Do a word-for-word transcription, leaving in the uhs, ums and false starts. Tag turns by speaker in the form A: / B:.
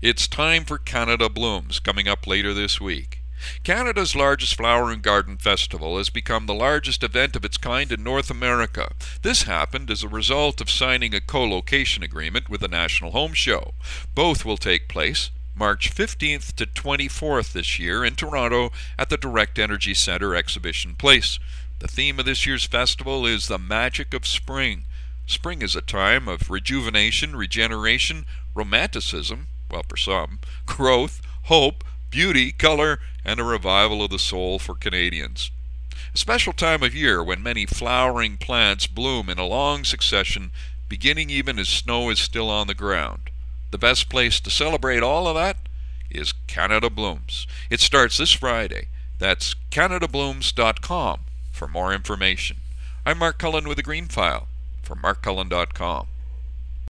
A: It's time for Canada Blooms, coming up later this week. Canada's largest flower and garden festival has become the largest event of its kind in North America. This happened as a result of signing a co-location agreement with the National Home Show. Both will take place March fifteenth to twenty-fourth this year in Toronto at the Direct Energy Centre Exhibition Place. The theme of this year's festival is the magic of spring. Spring is a time of rejuvenation, regeneration, romanticism, well, for some, growth, hope, beauty, color, and a revival of the soul for Canadians. A special time of year when many flowering plants bloom in a long succession, beginning even as snow is still on the ground. The best place to celebrate all of that is Canada Blooms. It starts this Friday. That's canada blooms dot com for more information. I'm Mark Cullen with the Green File for mark cullen dot com.